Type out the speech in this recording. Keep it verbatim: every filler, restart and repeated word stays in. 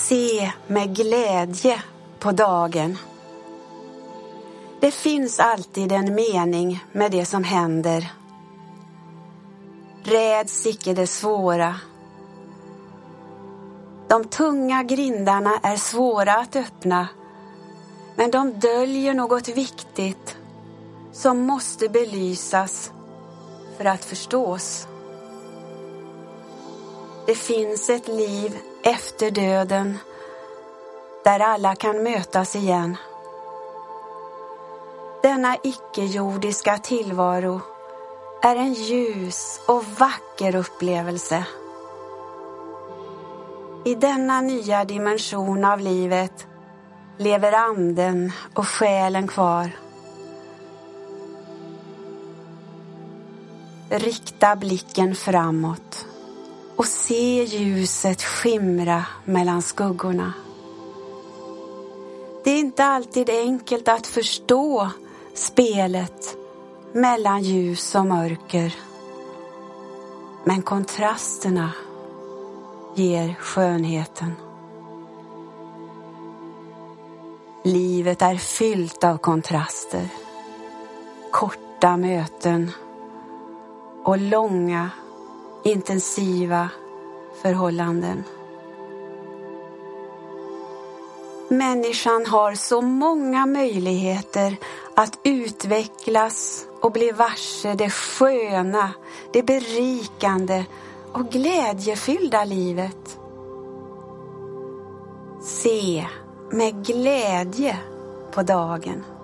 Se med glädje på dagen. Det finns alltid en mening med det som händer. Räds icke det svåra. De tunga grindarna är svåra att öppna, men de döljer något viktigt som måste belysas för att förstås. Det finns ett liv efter döden där alla kan mötas igen. Denna icke-jordiska tillvaro är en ljus och vacker upplevelse. I denna nya dimension av livet lever anden och själen kvar. Rikta blicken framåt och se ljuset skimra mellan skuggorna. Det är inte alltid enkelt att förstå spelet mellan ljus och mörker. Men kontrasterna ger skönheten. Livet är fyllt av kontraster. Korta möten och långa, intensiva förhållanden. Människan har så många möjligheter att utvecklas och bli varse det sköna, det berikande och glädjefyllda livet. Se med glädje på dagen.